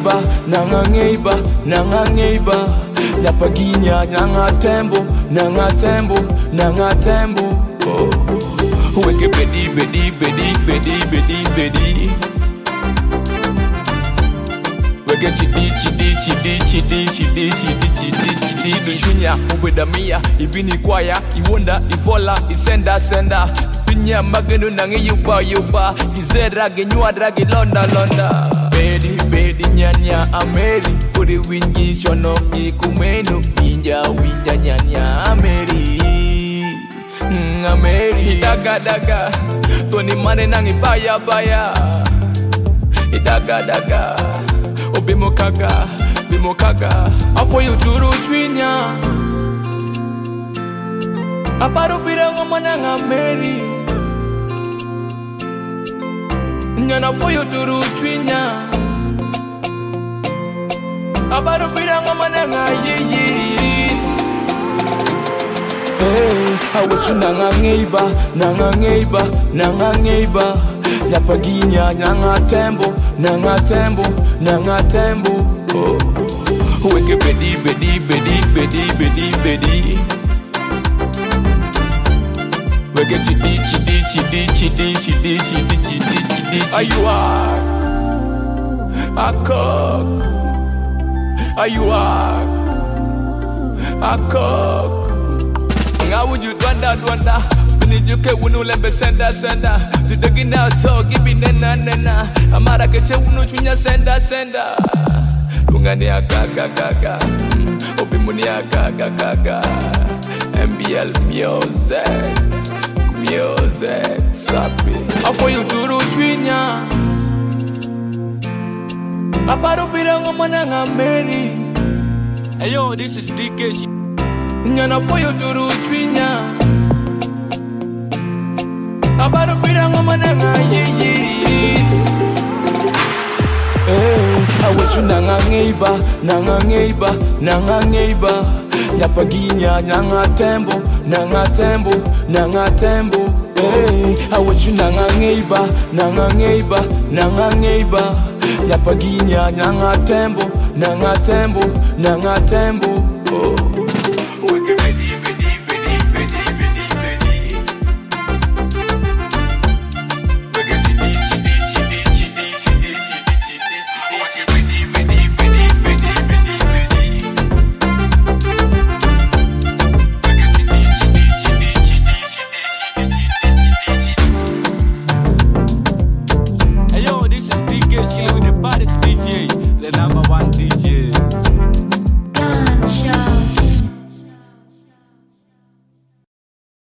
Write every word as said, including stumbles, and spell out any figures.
ngeiba, nanga ngeiba, nanga ngeiba. Nyapaginya, nanga tembo, nanga tembo, nanga tembo. Oh. Weke bedi, bedi, bedi, bedi, bedi, bedi. Weke chidi, chidi, chidi, chidi, chidi, chidi, chidi, chidi. Chiduchunya, ubedamia, ibini kwaya, iwonda, ivola, isenda, senda. Pinya magenu nangi yuba, yuba. Izera, genyua, dragi, londa, londa. Bedi, bedi, nyanya, ameri. Uri wingi, shono, ikumenu. Winja, winja, nyanya, ameri. Mm, ameri. Daga, daga. Toni mane nangi baya, baya. Daga, daga. Bimokaga, bimokaga. Apo you duru chwinya. Aparu pirango mananga meri. Nyana fo you duru chwinya. Aparu pirango mananga yeye. Hey, awachu nanga ngeiba, nanga ngeiba, nanga ngeiba. Nyapaginya, nanga tembo, nanga tembo, nanga tembo. Oh. Weke bedi, bedi, bedi, bedi, bedi, bedi. Weke chidi, chidi, chidi, chidi, chidi, chidi, chidi, chidi. Are you are? A cock. Are you are? A cock. How would you dwanda, dwanda? Nijuke wunu lembe senda senda. Tudegi now so gibi nena nena. Amara keche wunu chunya senda senda. Lungani agaga gaga. Obimuni agaga gaga. M B L music. Music sapi. Apo you duru chwinya. Aparu pirango mananga meri. Hey yo, this is D K. Nyana for you duru chwinya. Abaru pirango mananga yeye. Hey, awachu nanga ngeiba, nanga ngeiba, nanga ngeiba. Nyapaginya, nanga tembo, nanga tembo, nanga tembo. Hey, awachu nanga ngeiba, nanga ngeiba, nanga ngeiba. Nyapaginya, nanga tembo, nanga tembo, nanga tembo. Oh. Watch it.